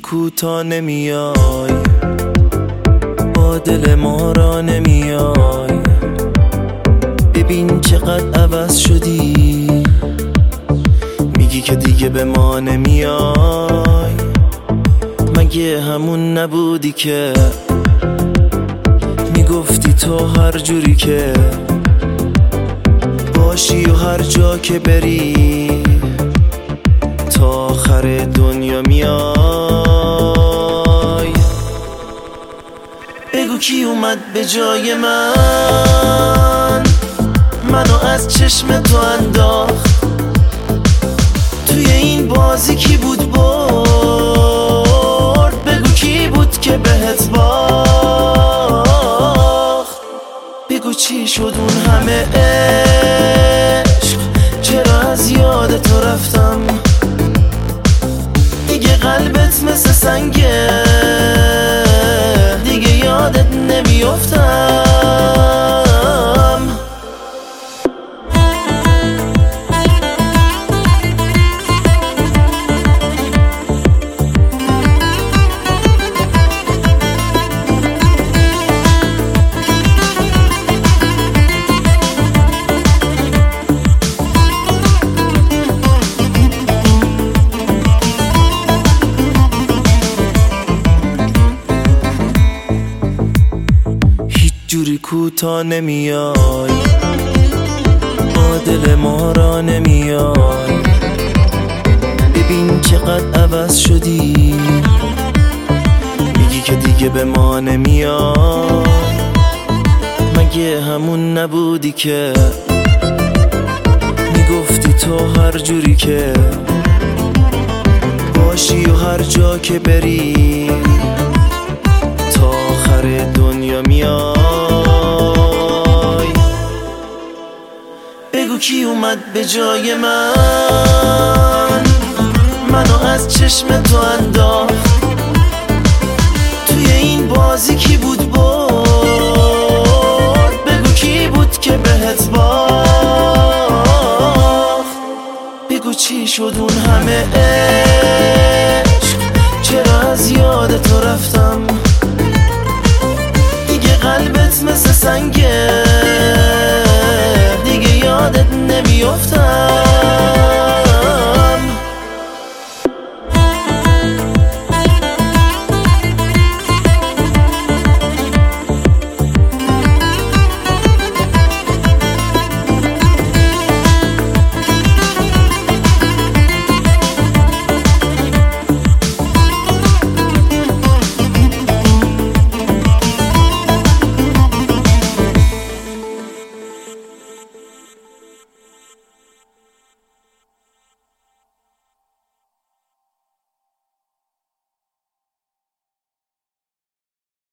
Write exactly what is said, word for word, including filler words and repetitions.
کوتا نمیای، با دل ما را نمیای. ببین چقدر عوض شدی، میگی که دیگه به ما نمیای. مگه همون نبودی که میگفتی تو هر جوری که باشی و هر جا که بری تا آخر دنیا میای. بگو کی اومد به جای من، منو از چشم تو انداخت توی این بازی. کی بود برد، بگو کی بود که بهت باخت. بگو چی شد اون همه عشق، چرا از یاد تو رفتم. دیگه قلبت مثل سنگه، دیگه یادت نمیافتم. جوری کوتا نمیای، با دل ما را نمیای. ببین چقدر عوض شدی، میگی که دیگه به ما نمیای. مگه همون نبودی که میگفتی تو هر جوری که باشی و هر جا که بری تا آخر دنیا میای. بگو کی اومد به جای من، منو از چشم تو انداخت توی این بازی. کی بود برد، بگو کی بود که بهت باخت. بگو چی شد اون همه